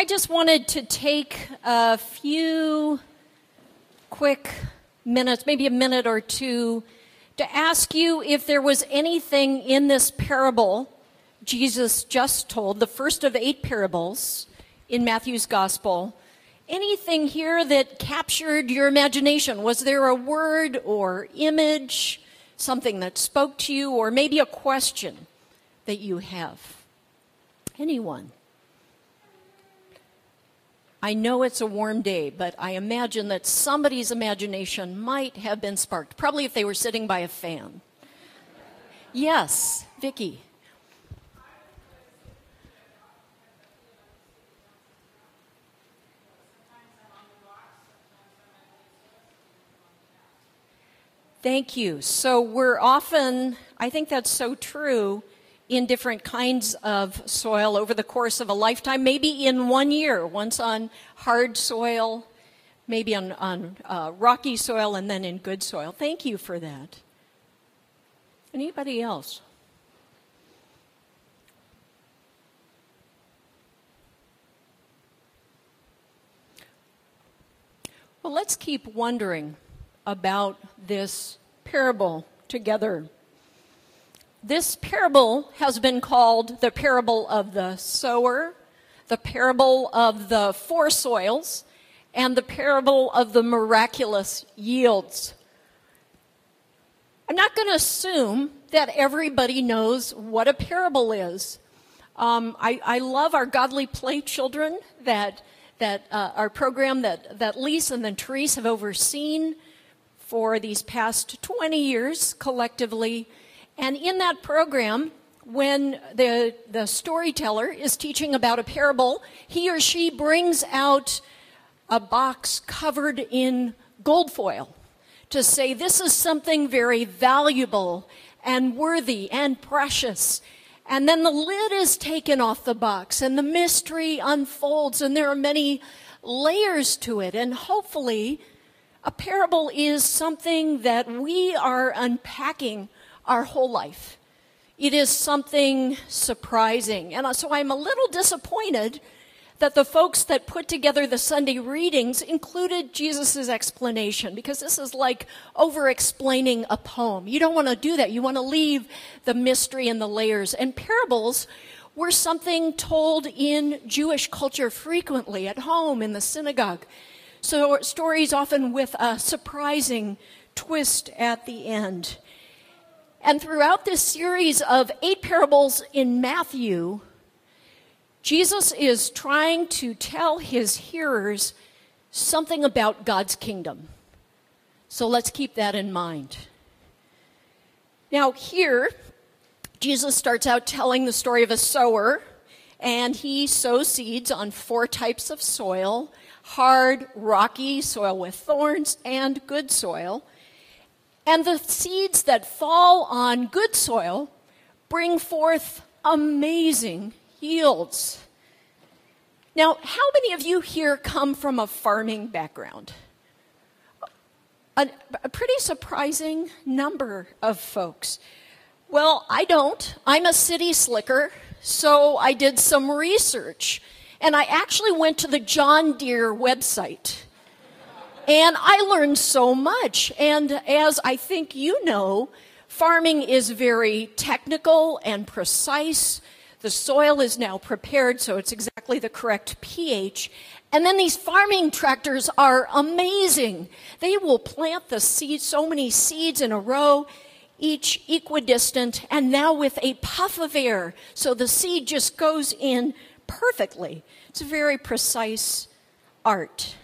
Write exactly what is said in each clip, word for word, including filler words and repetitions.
I just wanted to take a few quick minutes, maybe a minute or two, to ask you if there was anything in this parable Jesus just told, the first of eight parables in Matthew's gospel, anything here that captured your imagination. Was there a word or image, something that spoke to you, or maybe a question that you have? Anyone? I know it's a warm day, but I imagine that somebody's imagination might have been sparked, probably if they were sitting by a fan. Yes, Vicki. Thank you. So we're often, I think that's so true, in different kinds of soil over the course of a lifetime, maybe in one year, once on hard soil, maybe on, on uh, rocky soil, and then in good soil. Thank you for that. Anybody else? Well, let's keep wondering about this parable together. This parable has been called the parable of the sower, the parable of the four soils, and the parable of the miraculous yields. I'm not going to assume that everybody knows what a parable is. Um, I, I love our Godly Play children, that that uh, our program that, that Lisa and then Therese have overseen for these past twenty years collectively. And in that program, when the, the storyteller is teaching about a parable, he or she brings out a box covered in gold foil to say this is something very valuable and worthy and precious. And then the lid is taken off the box and the mystery unfolds, and there are many layers to it. And hopefully a parable is something that we are unpacking our whole life. It is something surprising. And so I'm a little disappointed that the folks that put together the Sunday readings included Jesus' explanation, because this is like over-explaining a poem. You don't want to do that. You want to leave the mystery and the layers. And parables were something told in Jewish culture frequently, at home, in the synagogue. So stories often with a surprising twist at the end. And throughout this series of eight parables in Matthew, Jesus is trying to tell his hearers something about God's kingdom. So let's keep that in mind. Now here, Jesus starts out telling the story of a sower, and he sows seeds on four types of soil: hard, rocky, soil with thorns, and good soil. And the seeds that fall on good soil bring forth amazing yields. Now, how many of you here come from a farming background? A, a pretty surprising number of folks. Well, I don't. I'm a city slicker, so I did some research. And I actually went to the John Deere website. And I learned so much. And as I think you know, farming is very technical and precise. The soil is now prepared, so it's exactly the correct pH. And then these farming tractors are amazing. They will plant the seeds, so many seeds in a row, each equidistant, and now with a puff of air. So the seed just goes in perfectly. It's a very precise art.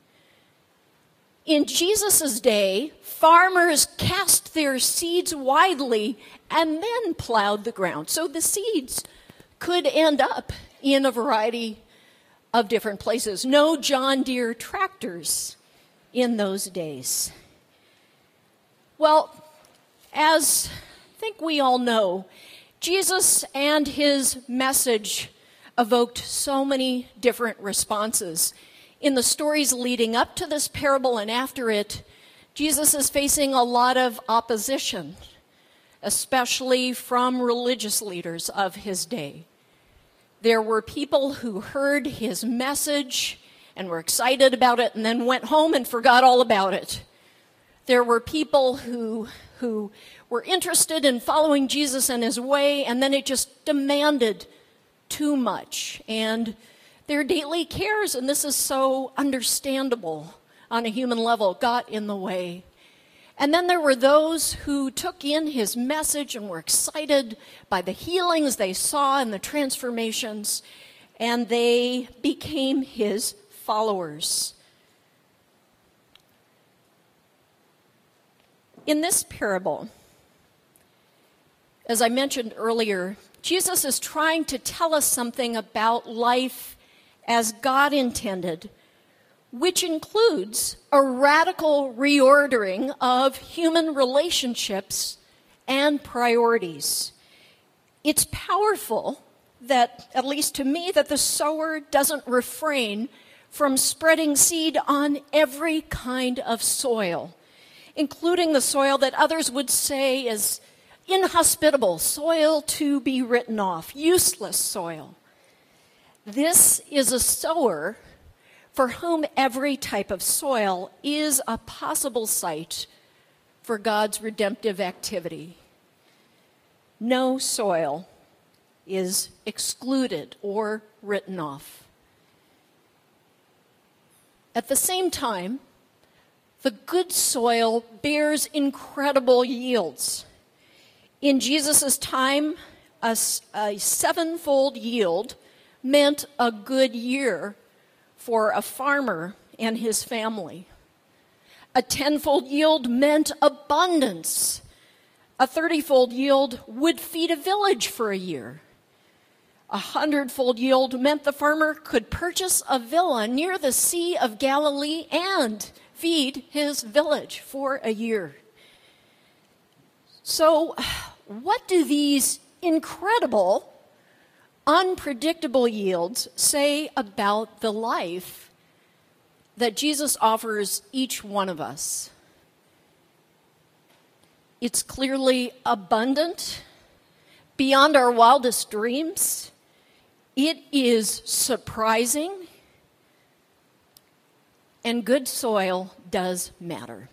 In Jesus' day, farmers cast their seeds widely and then plowed the ground. So the seeds could end up in a variety of different places. No John Deere tractors in those days. Well, as I think we all know, Jesus and his message evoked so many different responses. In the stories leading up to this parable and after it, Jesus is facing a lot of opposition, especially from religious leaders of his day. There were people who heard his message and were excited about it and then went home and forgot all about it. There were people who, who were interested in following Jesus and his way, and then it just demanded too much. And their daily cares, and this is so understandable on a human level, got in the way. And then there were those who took in his message and were excited by the healings they saw and the transformations, and they became his followers. In this parable, as I mentioned earlier, Jesus is trying to tell us something about life as God intended, which includes a radical reordering of human relationships and priorities. It's powerful that, at least to me, that the sower doesn't refrain from spreading seed on every kind of soil, including the soil that others would say is inhospitable, soil to be written off, useless soil. This is a sower for whom every type of soil is a possible site for God's redemptive activity. No soil is excluded or written off. At the same time, the good soil bears incredible yields. In Jesus' time, a, a sevenfold yield meant a good year for a farmer and his family. A tenfold yield meant abundance. A thirtyfold yield would feed a village for a year. A hundredfold yield meant the farmer could purchase a villa near the Sea of Galilee and feed his village for a year. So, what do these incredible, unpredictable yields say about the life that Jesus offers each one of us? It's clearly abundant, beyond our wildest dreams. It is surprising, and good soil does matter.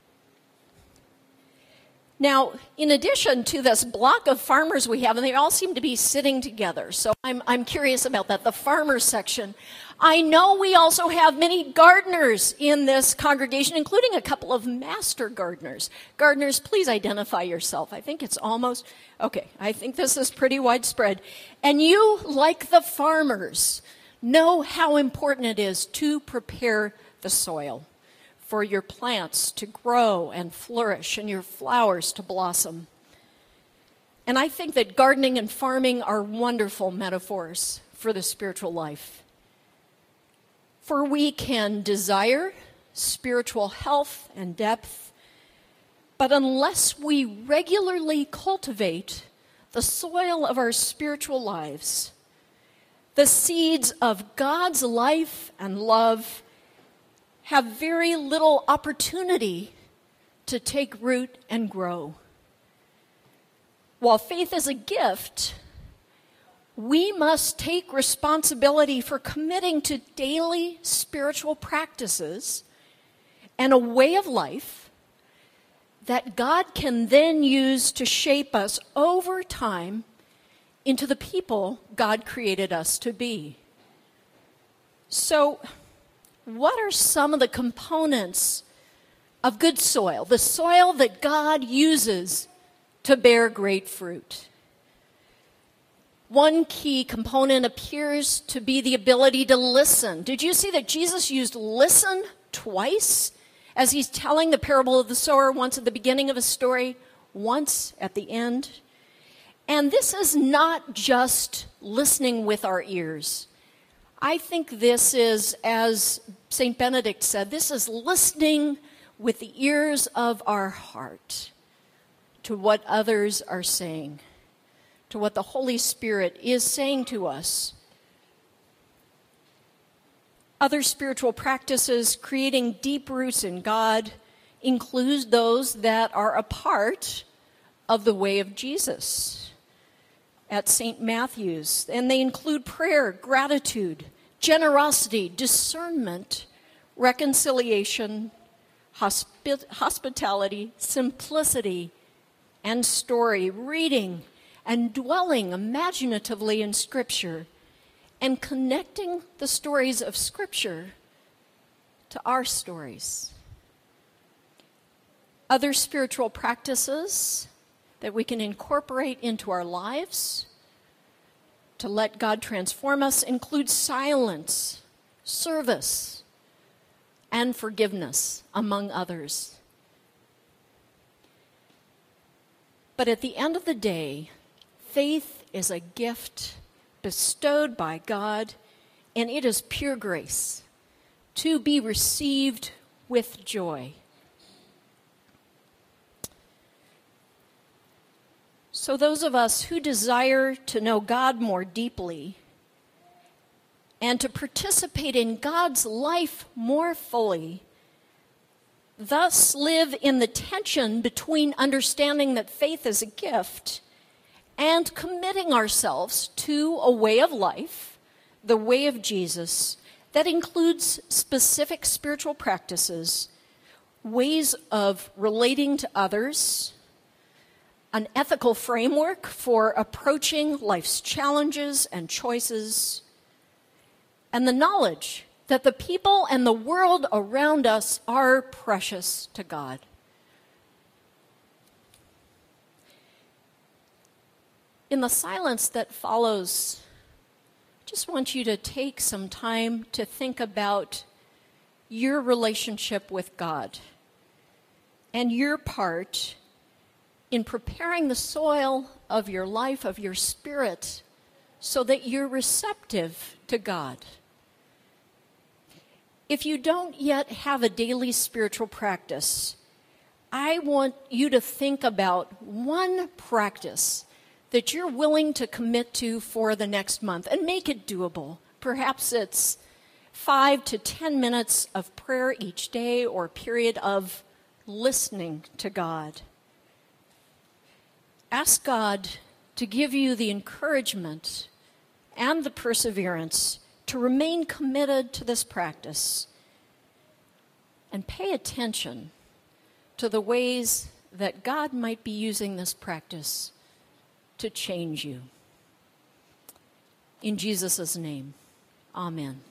Now, in addition to this block of farmers we have, and they all seem to be sitting together, so I'm, I'm curious about that, the farmer section. I know we also have many gardeners in this congregation, including a couple of master gardeners. Gardeners, please identify yourself. I think it's almost, okay, I think this is pretty widespread. And you, like the farmers, know how important it is to prepare the soil for your plants to grow and flourish and your flowers to blossom. And I think that gardening and farming are wonderful metaphors for the spiritual life. For we can desire spiritual health and depth, but unless we regularly cultivate the soil of our spiritual lives, the seeds of God's life and love have very little opportunity to take root and grow. While faith is a gift, we must take responsibility for committing to daily spiritual practices and a way of life that God can then use to shape us over time into the people God created us to be. So, what are some of the components of good soil, the soil that God uses to bear great fruit? One key component appears to be the ability to listen. Did you see that Jesus used listen twice as he's telling the parable of the sower, once at the beginning of a story, once at the end? And this is not just listening with our ears. I think this is, as Saint Benedict said, this is listening with the ears of our heart to what others are saying, to what the Holy Spirit is saying to us. Other spiritual practices creating deep roots in God include those that are a part of the way of Jesus. at Saint Matthew's, and they include prayer, gratitude, generosity, discernment, reconciliation, hospi- hospitality, simplicity, and story, reading and dwelling imaginatively in Scripture, and connecting the stories of Scripture to our stories. Other spiritual practices that we can incorporate into our lives to let God transform us include silence, service, and forgiveness, among others. But at the end of the day, faith is a gift bestowed by God, and it is pure grace to be received with joy. So those of us who desire to know God more deeply and to participate in God's life more fully, thus live in the tension between understanding that faith is a gift and committing ourselves to a way of life, the way of Jesus, that includes specific spiritual practices, ways of relating to others, an ethical framework for approaching life's challenges and choices, and the knowledge that the people and the world around us are precious to God. In the silence that follows, I just want you to take some time to think about your relationship with God and your part in preparing the soil of your life, of your spirit, so that you're receptive to God. If you don't yet have a daily spiritual practice, I want you to think about one practice that you're willing to commit to for the next month and make it doable. Perhaps it's five to ten minutes of prayer each day or a period of listening to God. Ask God to give you the encouragement and the perseverance to remain committed to this practice, and pay attention to the ways that God might be using this practice to change you. In Jesus' name, amen.